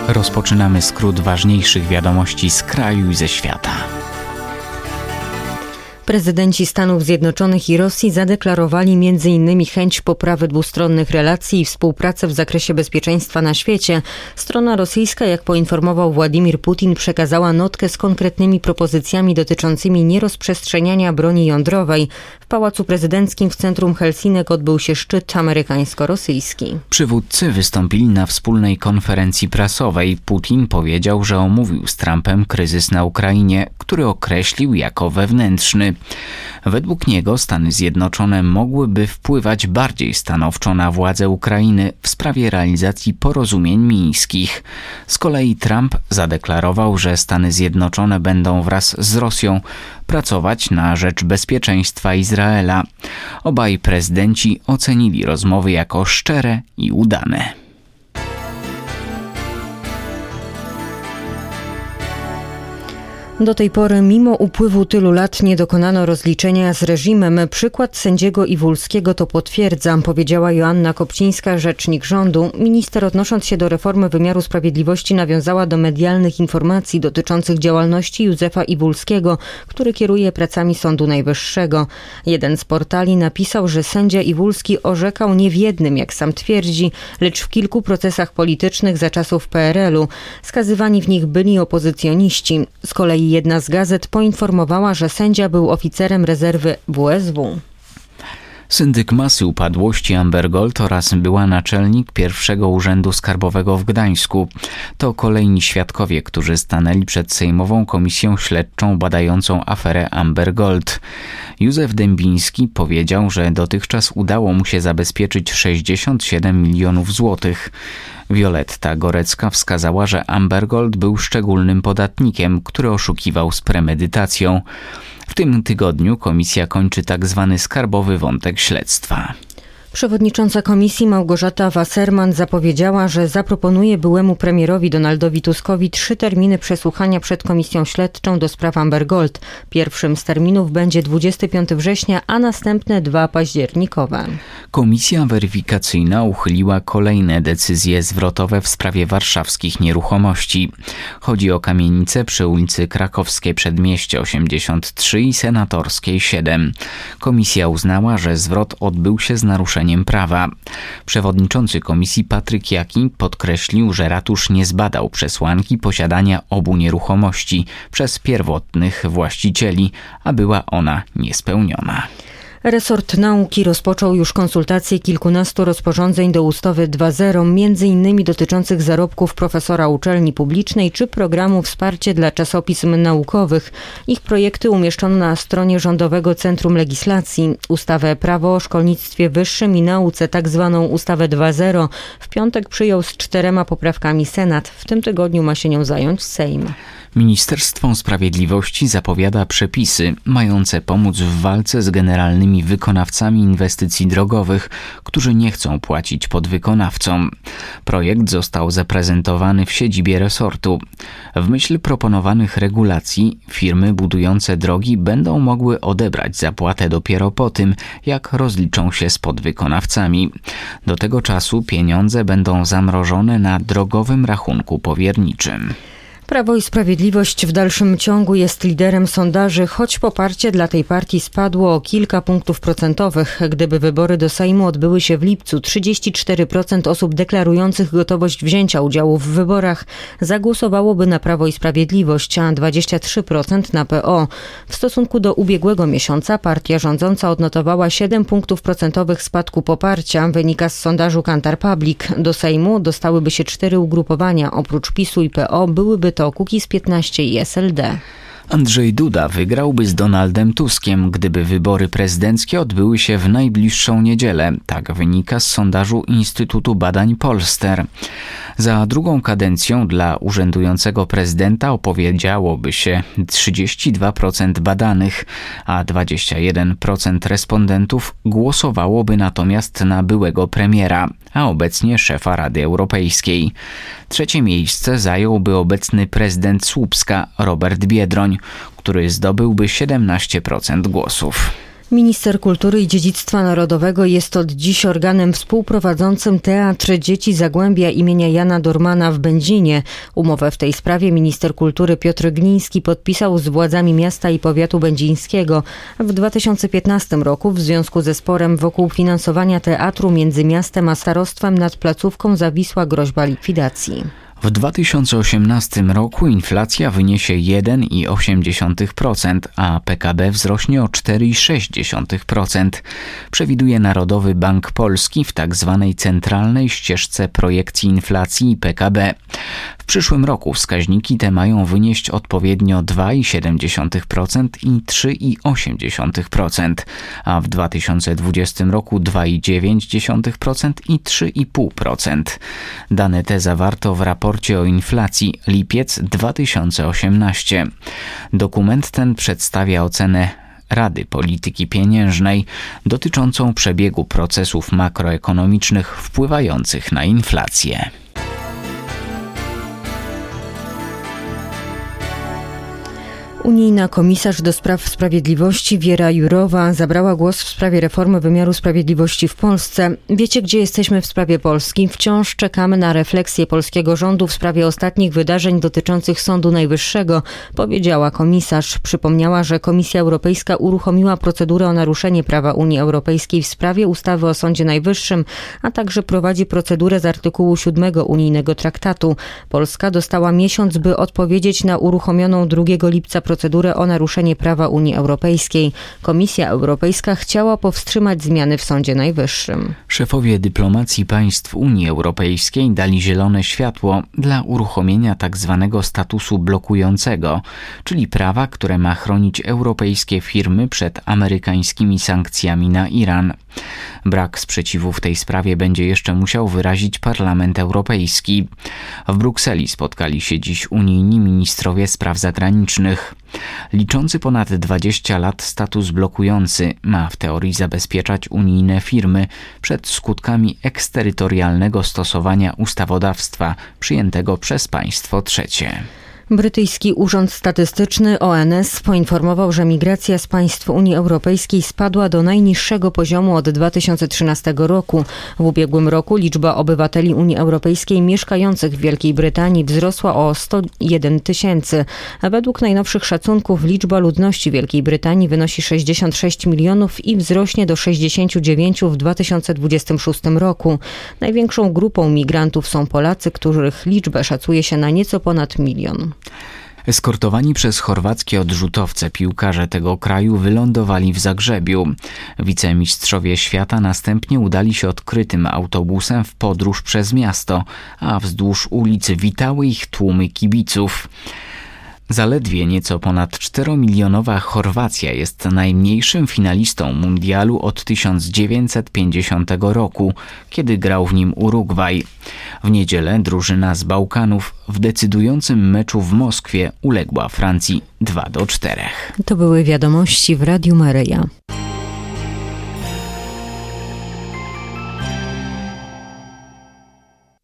Rozpoczynamy skrót ważniejszych wiadomości z kraju i ze świata. Prezydenci Stanów Zjednoczonych i Rosji zadeklarowali m.in. chęć poprawy dwustronnych relacji i współpracy w zakresie bezpieczeństwa na świecie. Strona rosyjska, jak poinformował Władimir Putin, przekazała notkę z konkretnymi propozycjami dotyczącymi nierozprzestrzeniania broni jądrowej. W Pałacu Prezydenckim w centrum Helsinek odbył się szczyt amerykańsko-rosyjski. Przywódcy wystąpili na wspólnej konferencji prasowej. Putin powiedział, że omówił z Trumpem kryzys na Ukrainie, który określił jako wewnętrzny. Według niego Stany Zjednoczone mogłyby wpływać bardziej stanowczo na władze Ukrainy w sprawie realizacji porozumień mińskich. Z kolei Trump zadeklarował, że Stany Zjednoczone będą wraz z Rosją pracować na rzecz bezpieczeństwa Izraela. Obaj prezydenci ocenili rozmowy jako szczere i udane. Do tej pory, mimo upływu tylu lat, nie dokonano rozliczenia z reżimem. Przykład sędziego Iwulskiego to potwierdza, powiedziała Joanna Kopcińska, rzecznik rządu. Minister, odnosząc się do reformy wymiaru sprawiedliwości, nawiązała do medialnych informacji dotyczących działalności Józefa Iwulskiego, który kieruje pracami Sądu Najwyższego. Jeden z portali napisał, że sędzia Iwulski orzekał nie w jednym, jak sam twierdzi, lecz w kilku procesach politycznych za czasów PRL-u. Skazywani w nich byli opozycjoniści. Z kolei jedna z gazet poinformowała, że sędzia był oficerem rezerwy WSW. Syndyk masy upadłości Amber Gold oraz była naczelnik pierwszego urzędu skarbowego w Gdańsku. To kolejni świadkowie, którzy stanęli przed Sejmową Komisją Śledczą badającą aferę Amber Gold. Józef Dębiński powiedział, że dotychczas udało mu się zabezpieczyć 67 milionów złotych. Wioletta Gorecka wskazała, że Amber Gold był szczególnym podatnikiem, który oszukiwał z premedytacją. W tym tygodniu komisja kończy tzw. skarbowy wątek śledztwa. Przewodnicząca komisji Małgorzata Wasserman zapowiedziała, że zaproponuje byłemu premierowi Donaldowi Tuskowi 3 terminy przesłuchania przed komisją śledczą do spraw Amber Gold. Pierwszym z terminów będzie 25 września, a następne 2 październikowe. Komisja weryfikacyjna uchyliła kolejne decyzje zwrotowe w sprawie warszawskich nieruchomości. Chodzi o kamienice przy ulicy Krakowskiej Przedmieście 83 i Senatorskiej 7. Komisja uznała, że zwrot odbył się z naruszeniem prawa. Przewodniczący komisji Patryk Jaki podkreślił, że ratusz nie zbadał przesłanki posiadania obu nieruchomości przez pierwotnych właścicieli, a była ona niespełniona. Resort nauki rozpoczął już konsultacje kilkunastu rozporządzeń do ustawy 2.0, m.in. dotyczących zarobków profesora uczelni publicznej czy programu Wsparcie dla czasopism naukowych. Ich projekty umieszczono na stronie Rządowego Centrum Legislacji. Ustawę Prawo o szkolnictwie wyższym i nauce, tak zwaną ustawę 2.0, w piątek przyjął z 4 poprawkami Senat. W tym tygodniu ma się nią zająć Sejm. Ministerstwo Sprawiedliwości zapowiada przepisy mające pomóc w walce z generalnymi wykonawcami inwestycji drogowych, którzy nie chcą płacić podwykonawcom. Projekt został zaprezentowany w siedzibie resortu. W myśl proponowanych regulacji firmy budujące drogi będą mogły odebrać zapłatę dopiero po tym, jak rozliczą się z podwykonawcami. Do tego czasu pieniądze będą zamrożone na drogowym rachunku powierniczym. Prawo i Sprawiedliwość w dalszym ciągu jest liderem sondaży, choć poparcie dla tej partii spadło o kilka punktów procentowych. Gdyby wybory do Sejmu odbyły się w lipcu, 34% osób deklarujących gotowość wzięcia udziału w wyborach zagłosowałoby na Prawo i Sprawiedliwość, a 23% na PO. W stosunku do ubiegłego miesiąca partia rządząca odnotowała 7 punktów procentowych spadku poparcia, wynika z sondażu Kantar Public. Do Sejmu dostałyby się 4 ugrupowania, oprócz PiS-u i PO byłyby to Kukiz 15 i SLD. Andrzej Duda wygrałby z Donaldem Tuskiem, gdyby wybory prezydenckie odbyły się w najbliższą niedzielę. Tak wynika z sondażu Instytutu Badań Polster. Za drugą kadencją dla urzędującego prezydenta opowiedziałoby się 32% badanych, a 21% respondentów głosowałoby natomiast na byłego premiera, a obecnie szefa Rady Europejskiej. Trzecie miejsce zająłby obecny prezydent Słupska Robert Biedroń, który zdobyłby 17% głosów. Minister Kultury i Dziedzictwa Narodowego jest od dziś organem współprowadzącym Teatr Dzieci Zagłębia imienia Jana Dormana w Będzinie. Umowę w tej sprawie minister kultury Piotr Gliński podpisał z władzami miasta i powiatu będzińskiego w 2015 roku w związku ze sporem wokół finansowania teatru między miastem a starostwem nad placówką zawisła groźba likwidacji. W 2018 roku inflacja wyniesie 1,8%, a PKB wzrośnie o 4,6%, przewiduje Narodowy Bank Polski w tzw. centralnej ścieżce projekcji inflacji i PKB. W przyszłym roku wskaźniki te mają wynieść odpowiednio 2,7% i 3,8%, a w 2020 roku 2,9% i 3,5%. Dane te zawarto w raporcie o inflacji lipiec 2018. Dokument ten przedstawia ocenę Rady Polityki Pieniężnej dotyczącą przebiegu procesów makroekonomicznych wpływających na inflację. Unijna komisarz do spraw sprawiedliwości Wiera Jourová zabrała głos w sprawie reformy wymiaru sprawiedliwości w Polsce. Wiecie, gdzie jesteśmy w sprawie Polski? Wciąż czekamy na refleksję polskiego rządu w sprawie ostatnich wydarzeń dotyczących Sądu Najwyższego, powiedziała komisarz. Przypomniała, że Komisja Europejska uruchomiła procedurę o naruszenie prawa Unii Europejskiej w sprawie ustawy o Sądzie Najwyższym, a także prowadzi procedurę z artykułu 7 unijnego traktatu. Polska dostała miesiąc, by odpowiedzieć na uruchomioną 2 lipca procedurę o naruszenie prawa Unii Europejskiej. Komisja Europejska chciała powstrzymać zmiany w Sądzie Najwyższym. Szefowie dyplomacji państw Unii Europejskiej dali zielone światło dla uruchomienia tzw. statusu blokującego, czyli prawa, które ma chronić europejskie firmy przed amerykańskimi sankcjami na Iran. Brak sprzeciwu w tej sprawie będzie jeszcze musiał wyrazić Parlament Europejski. W Brukseli spotkali się dziś unijni ministrowie spraw zagranicznych. Liczący ponad 20 lat status blokujący ma w teorii zabezpieczać unijne firmy przed skutkami eksterytorialnego stosowania ustawodawstwa przyjętego przez państwo trzecie. Brytyjski Urząd Statystyczny ONS poinformował, że migracja z państw Unii Europejskiej spadła do najniższego poziomu od 2013 roku. W ubiegłym roku liczba obywateli Unii Europejskiej mieszkających w Wielkiej Brytanii wzrosła o 101 tysięcy. A według najnowszych szacunków liczba ludności Wielkiej Brytanii wynosi 66 milionów i wzrośnie do 69 w 2026 roku. Największą grupą migrantów są Polacy, których liczbę szacuje się na nieco ponad 1 milion. Eskortowani przez chorwackie odrzutowce piłkarze tego kraju wylądowali w Zagrzebiu. Wicemistrzowie świata następnie udali się odkrytym autobusem w podróż przez miasto, a wzdłuż ulicy witały ich tłumy kibiców. Zaledwie nieco ponad 4-milionowa Chorwacja jest najmniejszym finalistą mundialu od 1950 roku, kiedy grał w nim Urugwaj. W niedzielę drużyna z Bałkanów w decydującym meczu w Moskwie uległa Francji 2-4. To były wiadomości w Radiu Maryja.